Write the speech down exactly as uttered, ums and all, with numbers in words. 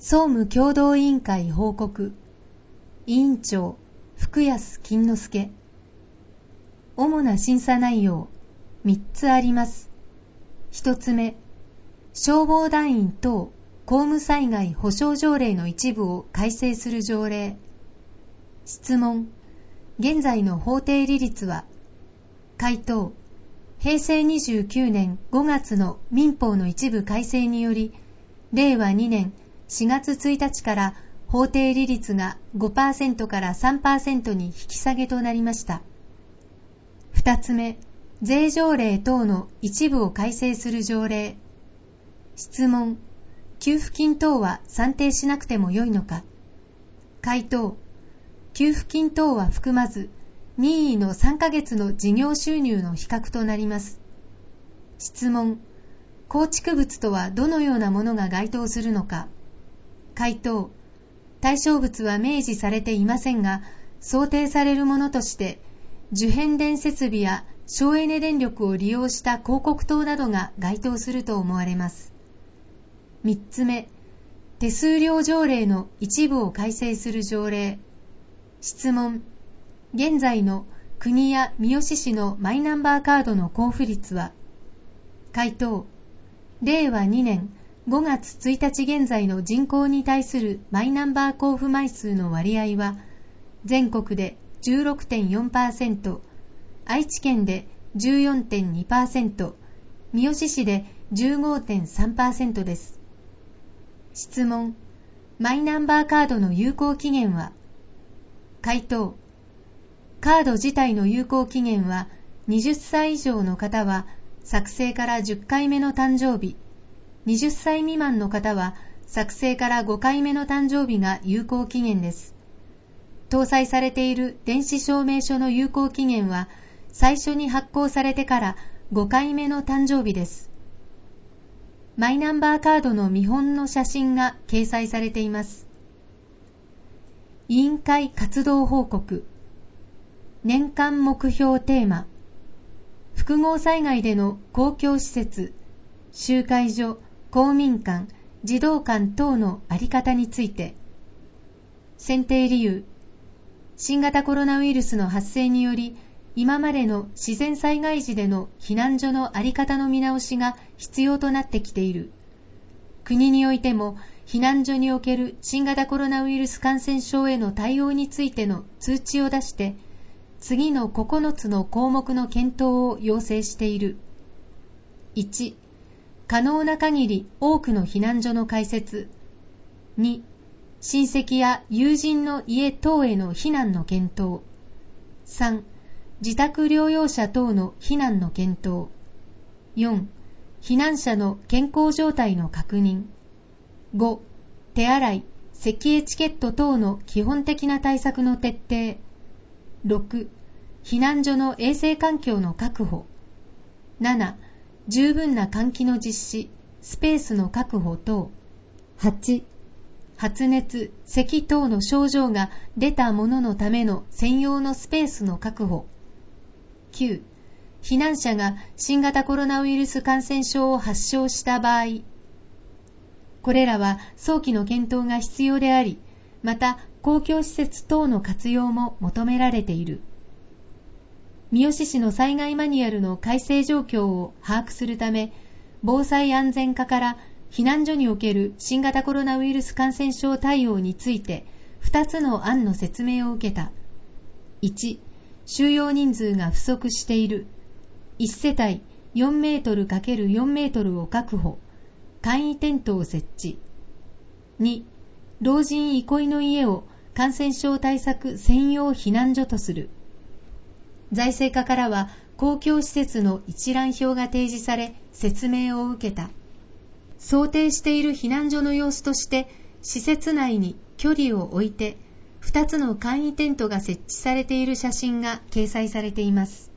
総務共同委員会報告。委員長、福安金之助。主な審査内容、みっつあります。ひとつめ、消防団員等公務災害保障条例の一部を改正する条例。質問、現在の法定利率は？回答、へいせいにじゅうきゅうねんごがつの民法の一部改正により、れいわにねんしがつついたちから法定利率が ごパーセント から さんパーセント に引き下げとなりました。二つ目、税条例等の一部を改正する条例。質問、給付金等は算定しなくてもよいのか？回答、給付金等は含まず、任意のさんかげつの事業収入の比較となります。質問、構築物とはどのようなものが該当するのか？回答、対象物は明示されていませんが、想定されるものとして、受変電設備や省エネ電力を利用した広告塔などが該当すると思われます。三つ目、手数料条例の一部を改正する条例。質問、現在の国や三好市のマイナンバーカードの交付率は？回答、れいわにねんごがつついたち現在の人口に対するマイナンバー交付枚数の割合は、全国で じゅうろくてんよんパーセント、愛知県で じゅうよんてんにパーセント、三好市で じゅうごてんさんパーセント です。質問、マイナンバーカードの有効期限は？回答、カード自体の有効期限は、はたち以上の方は作成からじゅっかいめの誕生日、はたち未満の方は作成からごかいめの誕生日が有効期限です。搭載されている電子証明書の有効期限は、最初に発行されてからごかいめの誕生日です。マイナンバーカードの見本の写真が掲載されています。委員会活動報告。年間目標テーマ。複合災害での公共施設、集会所、公民館、児童館等の在り方について。選定理由。新型コロナウイルスの発生により、今までの自然災害時での避難所の在り方の見直しが必要となってきている。国においても、避難所における新型コロナウイルス感染症への対応についての通知を出して、次のここのつの項目の検討を要請している。いち、可能な限り多くの避難所の開設。に、親戚や友人の家等への避難の検討。さん、自宅療養者等の避難の検討。よん、避難者の健康状態の確認。ご、手洗い、咳エチケット等の基本的な対策の徹底。ろく、避難所の衛生環境の確保。なな、十分な換気の実施、スペースの確保等。はち、発熱、咳等の症状が出た者のための専用のスペースの確保。きゅう、避難者が新型コロナウイルス感染症を発症した場合。これらは早期の検討が必要であり、また公共施設等の活用も求められている。三好市の災害マニュアルの改正状況を把握するため、防災安全課から避難所における新型コロナウイルス感染症対応についてふたつの案の説明を受けた。いち、収容人数が不足している。いち世帯よんメートル ×よん メートルを確保。簡易テントを設置。に、老人憩いの家を感染症対策専用避難所とする。財政課からは公共施設の一覧表が提示され説明を受けた。想定している避難所の様子として施設内に距離を置いてふたつの簡易テントが設置されている写真が掲載されています。